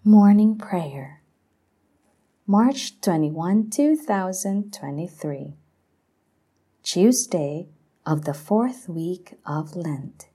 Morning Prayer, March 21, 2023, Tuesday of the fourth week of Lent.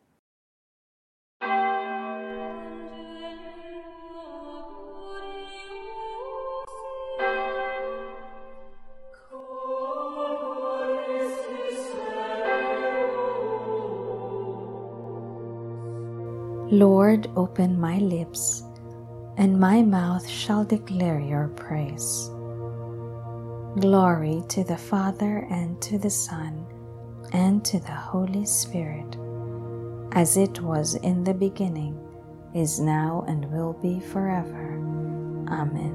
Lord, open my lips, and my mouth shall declare your praise. Glory to the Father, and to the Son, and to the Holy Spirit, as it was in the beginning, is now, and will be forever. Amen.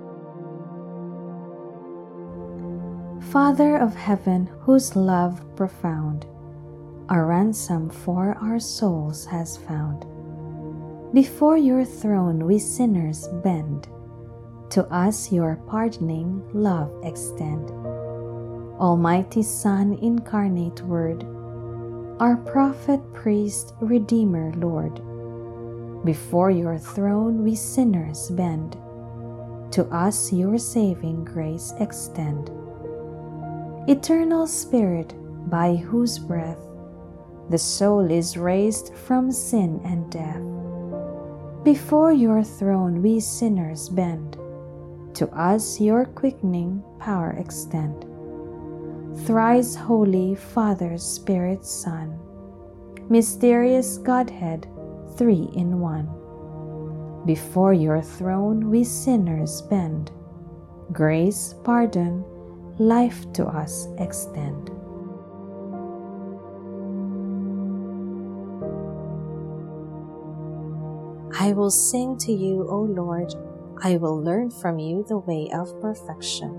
Father of heaven, whose love profound a ransom for our souls has found, before your throne we sinners bend, to us your pardoning love extend. Almighty Son, incarnate Word, our Prophet, Priest, Redeemer, Lord, before your throne we sinners bend, to us your saving grace extend. Eternal Spirit, by whose breath the soul is raised from sin and death, before your throne we sinners bend, to us your quickening power extend. Thrice holy Father, Spirit, Son, mysterious Godhead, three in one, before your throne we sinners bend, grace, pardon, life to us extend. I will sing to you, O Lord. I will learn from you the way of perfection.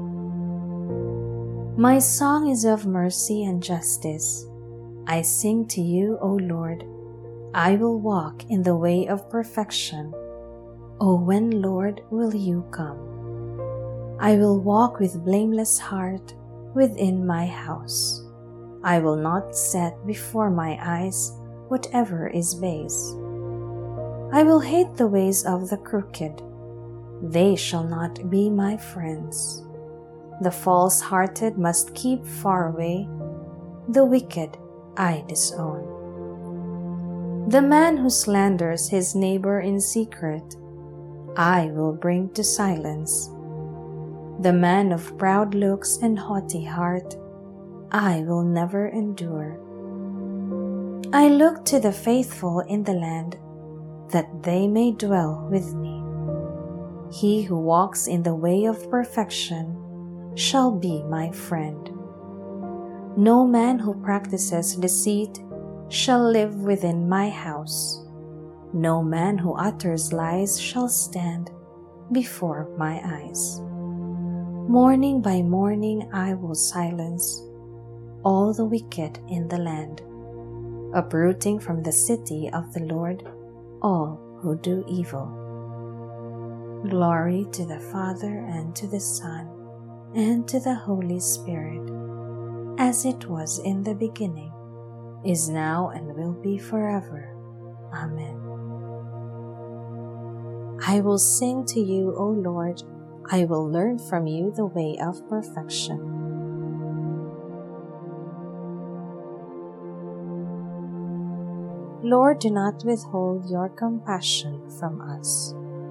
My song is of mercy and justice. I sing to you, O Lord. I will walk in the way of perfection. O when, Lord, will you come? I will walk with blameless heart within my house. I will not set before my eyes whatever is base. I will hate the ways of the crooked. They shall not be my friends. The false-hearted must keep far away. The wicked I disown. The man who slanders his neighbor in secret, I will bring to silence. The man of proud looks and haughty heart, I will never endure. I look to the faithful in the land, that they may dwell with me. He who walks in the way of perfection shall be my friend. No man who practices deceit shall live within my house. No man who utters lies shall stand before my eyes. Morning by morning I will silence all the wicked in the land, uprooting from the city of the Lord all who do evil. Glory to the Father, and to the Son, and to the Holy Spirit, as it was in the beginning, is now, and will be forever. Amen. I will sing to you, O Lord. I will learn from you the way of perfection. Lord, do not withhold your compassion from us.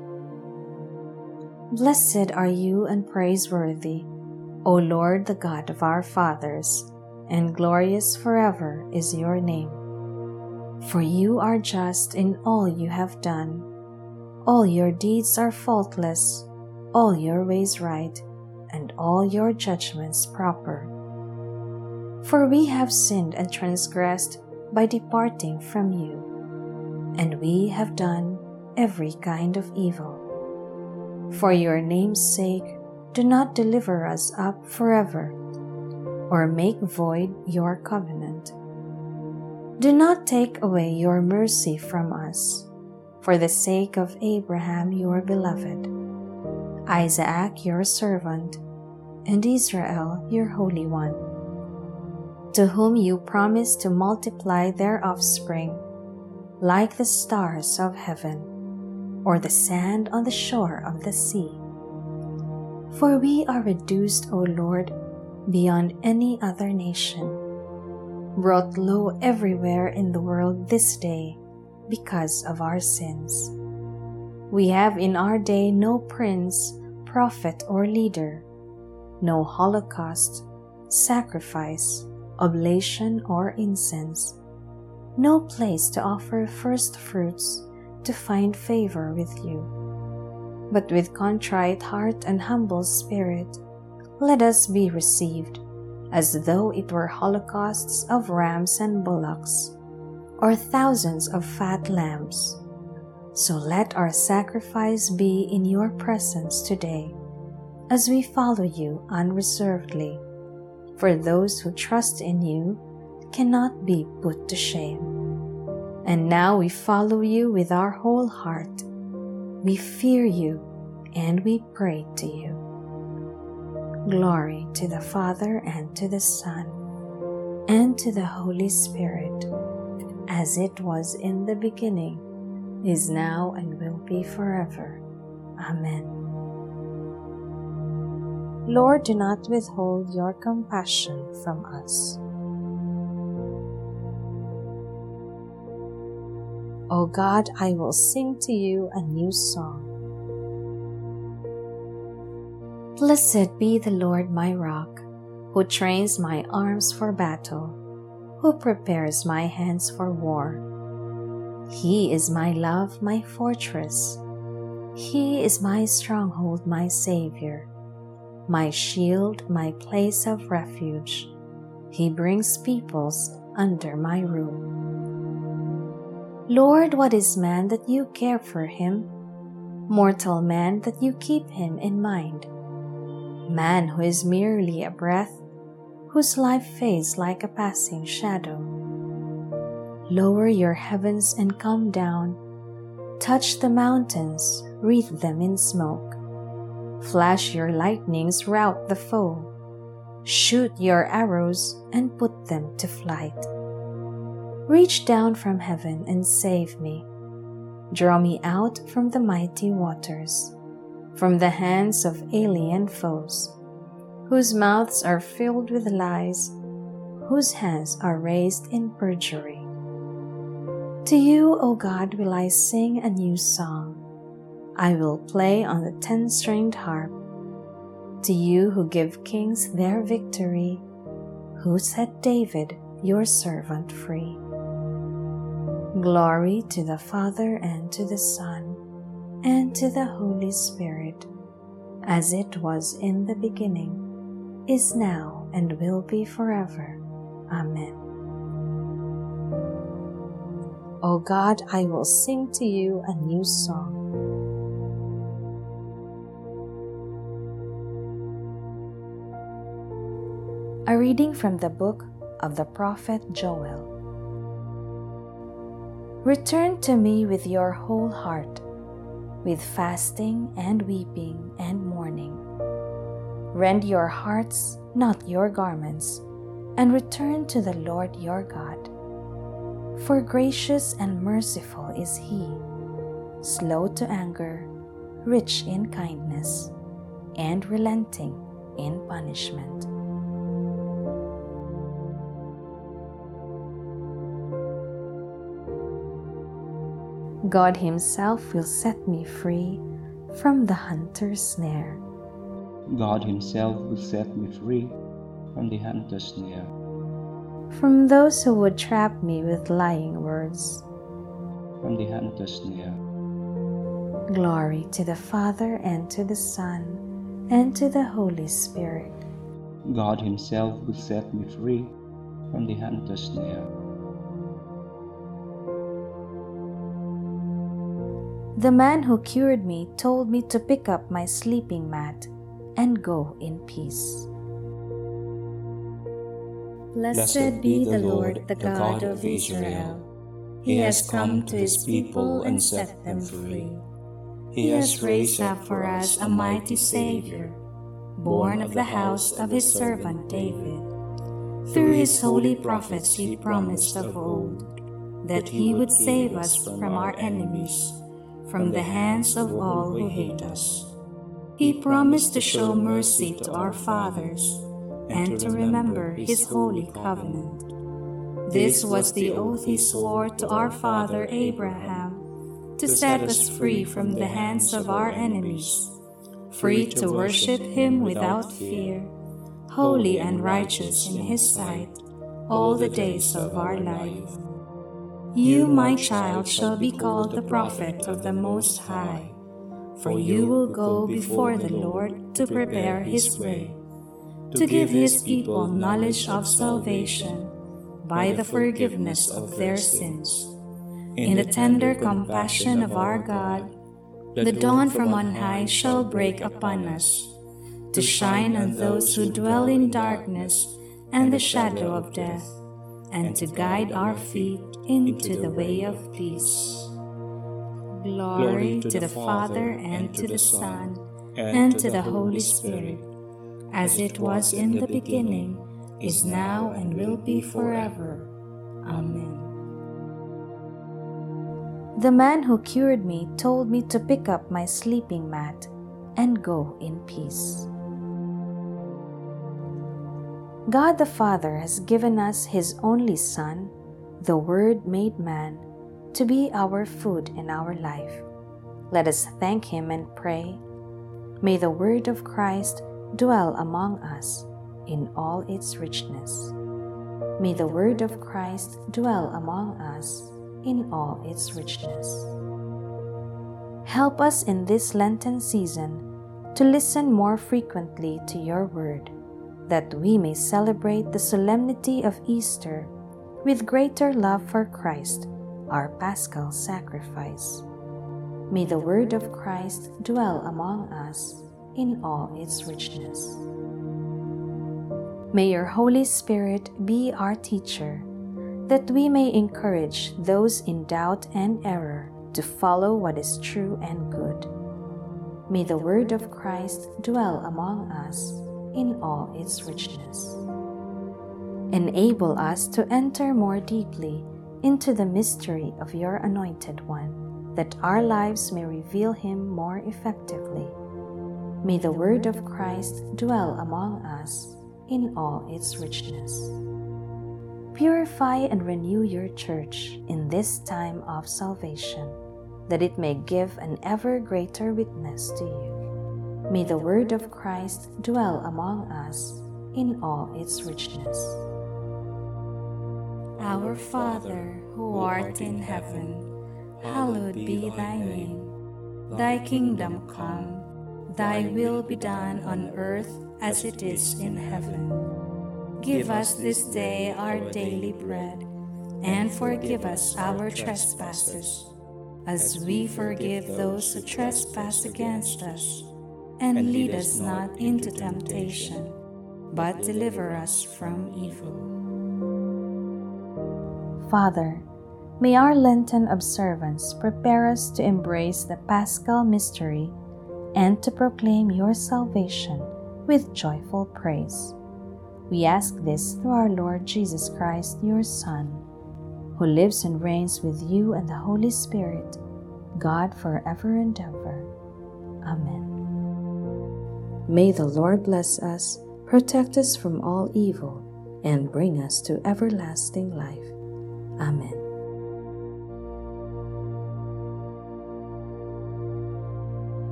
Blessed are you and praiseworthy, O Lord, the God of our fathers, and glorious forever is your name. For you are just in all you have done. All your deeds are faultless, all your ways right, and all your judgments proper. For we have sinned and transgressed by departing from you, and we have done every kind of evil. For your name's sake, do not deliver us up forever, or make void your covenant. Do not take away your mercy from us, for the sake of Abraham your beloved, Isaac your servant, and Israel your Holy One, to whom you promised to multiply their offspring like the stars of heaven, or the sand on the shore of the sea. For we are reduced, O Lord, beyond any other nation, brought low everywhere in the world this day because of our sins. We have in our day no prince, prophet, or leader, no holocaust, sacrifice, oblation, or incense, no place to offer first fruits to find favor with you. But with contrite heart and humble spirit, let us be received, as though it were holocausts of rams and bullocks, or thousands of fat lambs. So let our sacrifice be in your presence today, as we follow you unreservedly. For those who trust in you cannot be put to shame. And now we follow you with our whole heart. We fear you and we pray to you. Glory to the Father and to the Son and to the Holy Spirit, as it was in the beginning, is now, and will be forever. Amen. Lord, do not withhold your compassion from us. O God, I will sing to you a new song. Blessed be the Lord my rock, who trains my arms for battle, who prepares my hands for war. He is my love, my fortress. He is my stronghold, my Savior, my shield, my place of refuge. He brings peoples under my rule. Lord, what is man that you care for him? Mortal man that you keep him in mind? Man who is merely a breath, whose life fades like a passing shadow. Lower your heavens and come down. Touch the mountains, wreath them in smoke. Flash your lightnings, rout the foe. Shoot your arrows and put them to flight. Reach down from heaven and save me. Draw me out from the mighty waters, from the hands of alien foes, whose mouths are filled with lies, whose hands are raised in perjury. To you, O God, will I sing a new song. I will play on the 10-stringed harp. To you who give kings their victory, who set David, your servant, free. Glory to the Father and to the Son and to the Holy Spirit, as it was in the beginning, is now, and will be forever. Amen. O God, I will sing to you a new song. A reading from the book of the prophet Joel. Return to me with your whole heart, with fasting and weeping and mourning. Rend your hearts, not your garments, and return to the Lord your God. For gracious and merciful is He, slow to anger, rich in kindness, and relenting in punishment. God Himself will set me free from the hunter's snare. God Himself will set me free from the hunter's snare. From those who would trap me with lying words. From the hunter's snare. Glory to the Father and to the Son and to the Holy Spirit. God Himself will set me free from the hunter's snare. The man who cured me told me to pick up my sleeping mat and go in peace. Blessed be the Lord, the God of Israel. He has come to His people and set them free. He has raised up for us a mighty Savior, born of the house of His servant David. Through His holy prophets He promised of old that He would save us from our enemies, from the hands of all who hate us. He promised to show mercy to our fathers and to remember his holy covenant. This was the oath he swore to our father Abraham, to set us free from the hands of our enemies, free to worship him without fear, holy and righteous in his sight all the days of our life. You, my child, shall be called the prophet of the Most High, for you will go before the Lord to prepare his way, to give his people knowledge of salvation by the forgiveness of their sins. In the tender compassion of our God, the dawn from on high shall break upon us, to shine on those who dwell in darkness and the shadow of death, and to guide our feet into the way of peace. Glory to the Father, and to the Son, and to the Holy Spirit, as it was in the beginning, is now, and will be forever. Amen. The man who cured me told me to pick up my sleeping mat and go in peace. God the Father has given us His only Son, the Word made man, to be our food in our life. Let us thank Him and pray. May the Word of Christ dwell among us in all its richness. May the Word of Christ dwell among us in all its richness. Help us in this Lenten season to listen more frequently to your Word, that we may celebrate the solemnity of Easter with greater love for Christ, our Paschal sacrifice. May the Word of Christ dwell among us in all its richness. May your Holy Spirit be our teacher, that we may encourage those in doubt and error to follow what is true and good. May the Word of Christ dwell among us in all its richness. Enable us to enter more deeply into the mystery of your Anointed One, that our lives may reveal Him more effectively. May the Word of Christ dwell among us in all its richness. Purify and renew your church in this time of salvation, that it may give an ever greater witness to you. May the Word of Christ dwell among us in all its richness. Our Father, who art in heaven, hallowed be thy name. Thy kingdom come, thy will be done on earth as it is in heaven. Give us this day our daily bread, and forgive us our trespasses, as we forgive those who trespass against us. And lead us not into temptation, but deliver us from evil. Father, may our Lenten observance prepare us to embrace the Paschal mystery and to proclaim your salvation with joyful praise. We ask this through our Lord Jesus Christ, your Son, who lives and reigns with you and the Holy Spirit, God forever and ever. Amen. May the Lord bless us, protect us from all evil, and bring us to everlasting life. Amen.